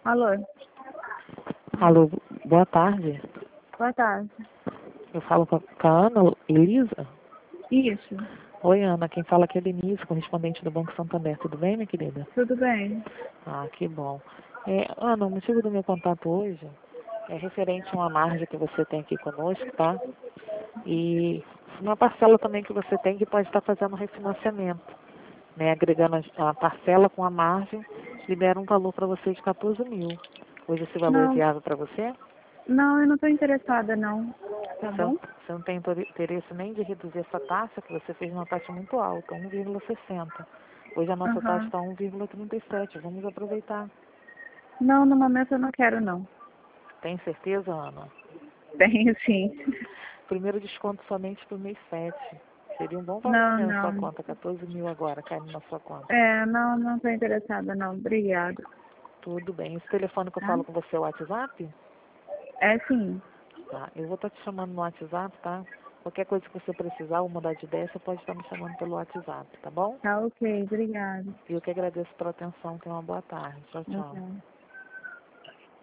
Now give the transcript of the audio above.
Alô, Alô, boa tarde. boa tarde. Eu falo com a Ana Elisa. Isso, Oi, Ana, quem fala aqui é Denise, correspondente do Banco Santander. Tudo bem, minha querida? tudo bem? Ah, que bom. Ana, o motivo do meu contato hoje é referente a uma margem que você tem aqui conosco, tá? E uma parcela também que você tem que pode estar fazendo refinanciamento, né? Agregando a parcela com a margem, libera um valor para você de 14 mil. Hoje esse valor é Não, viável para você? não, eu não estou interessada, não. Tá Você não, bom? você não tem interesse nem de reduzir essa taxa, que você fez uma taxa muito alta, 1,60. Hoje a nossa taxa Aham. está 1,37. Vamos aproveitar. Não, no momento eu não quero, não. Tem certeza, Ana? Tenho sim. Primeiro desconto somente para o mês 7. Seria um bom valor, Não, né, na sua não. conta. 14 mil agora caindo na sua conta. Não, não estou interessada, não. Obrigada. Tudo bem. Esse telefone que eu Tá? falo com você é o WhatsApp? É sim. Tá. Eu vou estar te chamando no WhatsApp, tá? Qualquer coisa que você precisar ou mudar de ideia, você pode estar me chamando pelo WhatsApp, tá bom? Tá ok, obrigada. E eu que agradeço pela atenção. Tenha uma boa tarde. Tchau, tchau. Ok.